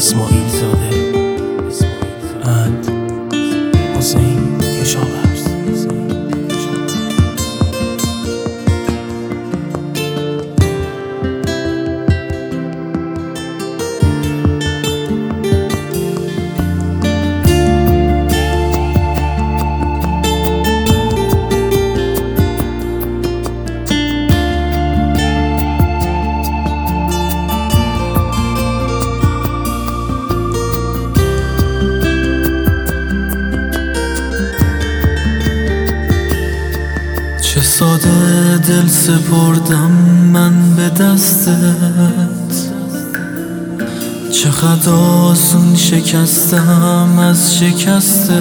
اسماعیل زاده اند حسین کشاورز. چه ساده دل سپردم من به دستت، چقدر آسون شکستم از شکستت.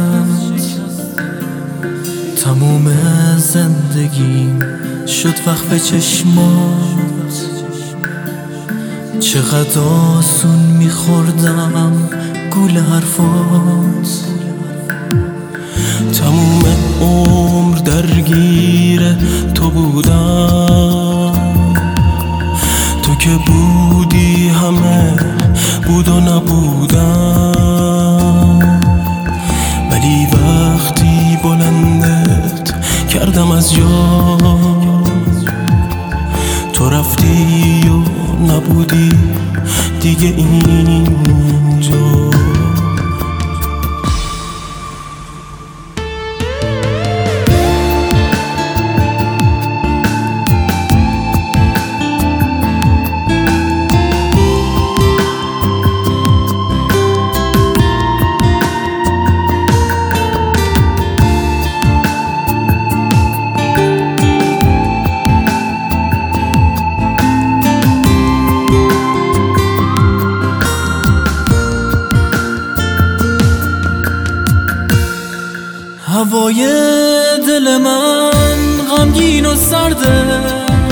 تموم زندگیم شد وقف چشمات، چقدر آسون میخوردم گول حرفات. تموم عمر درگیر تو بودم، تو که بودی همه بود و نبودم. ولی وقتی بلندت کردم از جا، تو رفتی و نبودی دیگه اینجا. هوای دل من غمگین و سرده،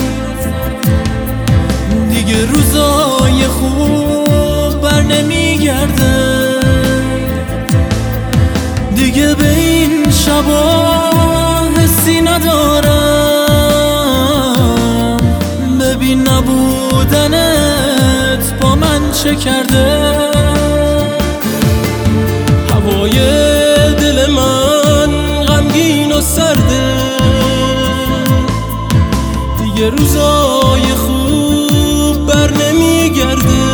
دیگه روزای خوب بر نمیگرده. دیگه به این شبا حسی ندارم، ببین نبودنت با من چه کرده. هوای دل من غمگین و سرده، دیگه روزای خوب بر نمیگرده.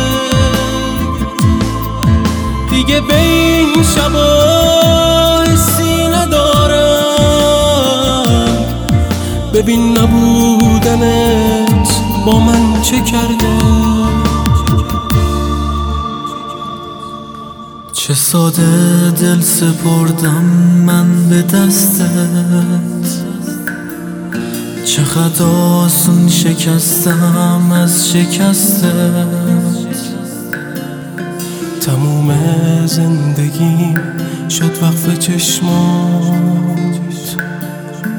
دیگه به این شبا حسی ندارم، ببین نبودنت با من چه کرده. چه ساده دل سپردم من به دستت، چقدر آسون شکستم از شکستت. تموم زندگیم شد وقف چشمات،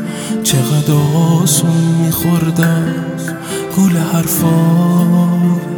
چقدر آسون میخوردم گول حرفات.